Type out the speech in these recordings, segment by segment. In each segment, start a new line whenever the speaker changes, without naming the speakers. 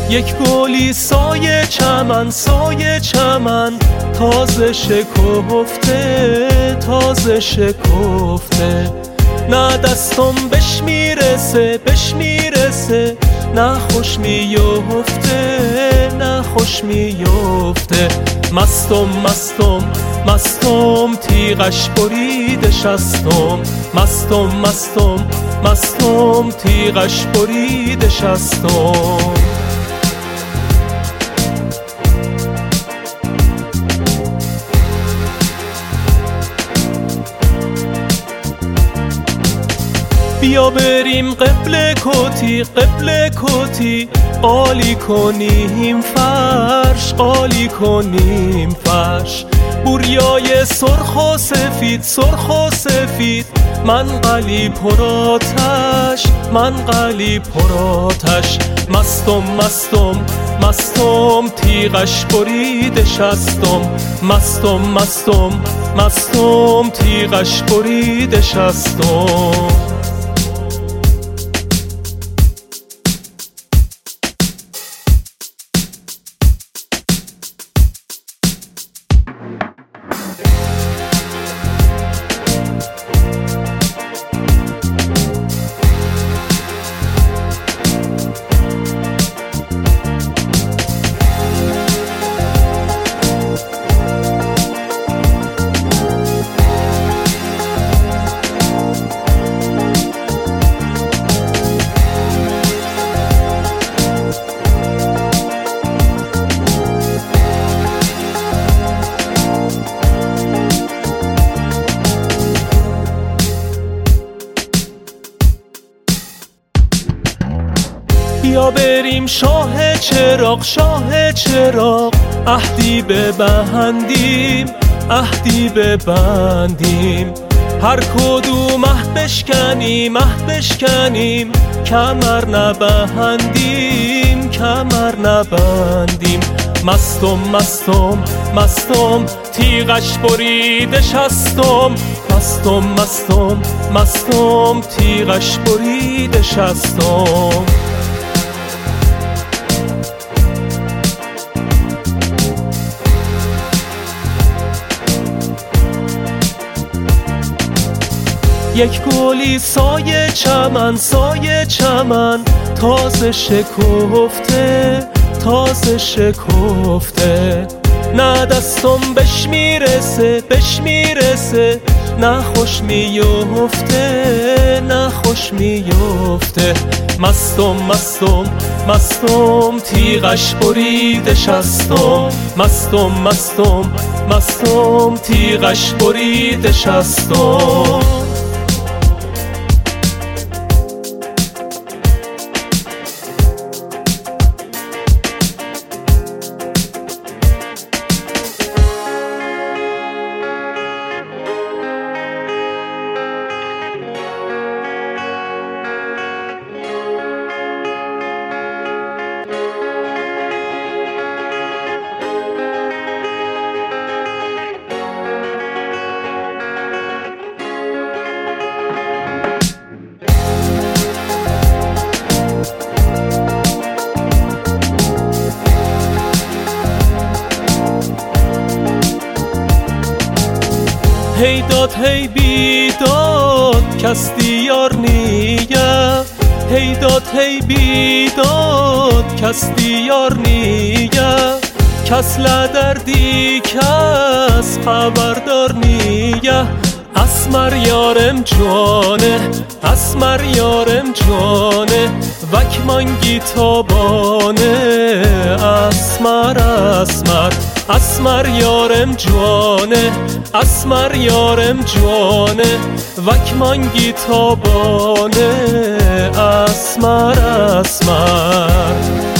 یک گلی سایه چمن، سایه چمن، تازه شکفته، تازه شکفته. نه دستم بهش میرسه، بهش میرسه، نه خوش میفته، نه خوش میفته. مستم مستم مستم، تیغش بریده شستم. مستم مستم مستم، تیغش بریده شستم. بیا بریم قبله کتی، قبله کتی، قالی کنیم فرش، قالی کنیم فرش. بوریای سرخ و سفید، سرخ و سفید، من قلی پراتش، من قلی پراتش. مستم مستم مستم، تیغش بریده شستم. مستم مستم مستم، تیغش بریده شستم. بیا بریم شاه چراغ، شاه چراغ، عهدی ببندیم، عهدی ببندیم. هر کدوم عهد بشکنیم، عهد بشکنیم، کمر نبندیم، کمر نبندیم. مستم مستم مستم، تیغش بریده شستم. مستم مستم مستم، تیغش بریده شستم. یک گلی سایه چمن، سایه چمن، تازه شکفته، تازه شکفته. نه دستم بهش میرسه، بهش میرسه، نه خوش میفته، نه خوش میفته. مستم مستم مستم، تیغش بریده شستم. مستم مستم مستم، تیغش بریده شستم. هی داد هی بیداد، کس دیار نیه. هی داد هی بیداد، کس دیار نیه. کس لدردی، کس خبردار نیه. اسمر یارم جانه، اسمر یارم جانه، وک مانگی تابانه. اسمر اسمر اسمر یارم جانه، اسمر یارم جانه، وک مانگی تابانه. اسمر اسمر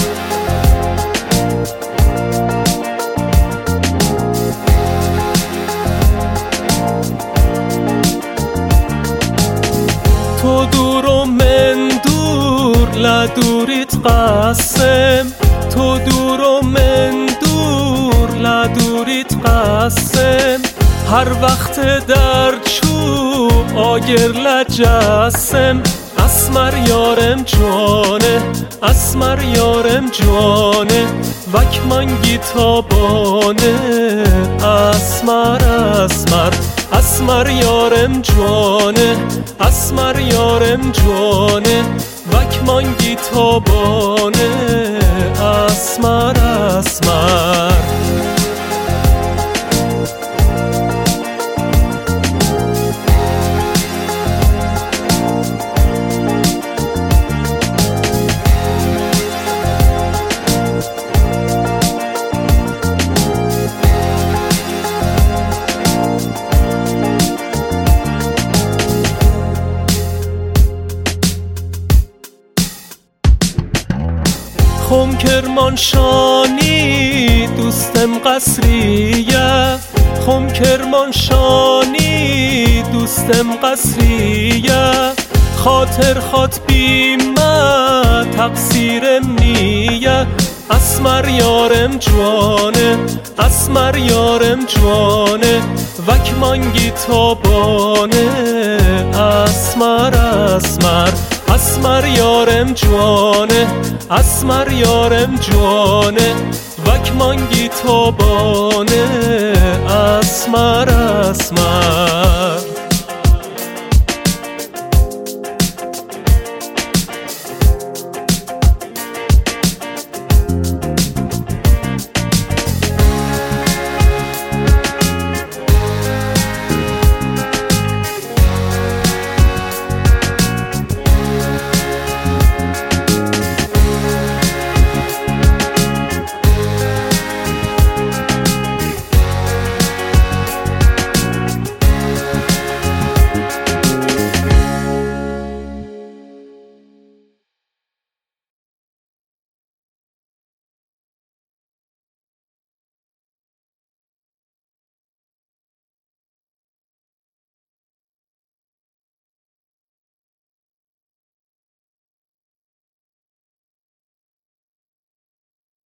تو دور و من دور، لدوریت قسم. تو دور و من دور، لدوریت قسم. هر وقت در چوب آگر لجسم. اسمر یارم جوانه اسمر یارم جوانه وکمانگی تابانه اسمر اسمر اسمر یارم جوانه اسمر یارم جوانه وکمانگی تابانه اسمر اسمر خم کرمانشانی دوستم قصریه خم کرمانشانی دوستم قصریه خاطر خات بیمه تقصیرم نیه اسمر یارم جوانه اسمر یارم جوانه وکمانگی تابانه اسمر اسمر اسمر یارم جوانه اسمر یارم جوانه وکمانگی تابانه اسمر اسمر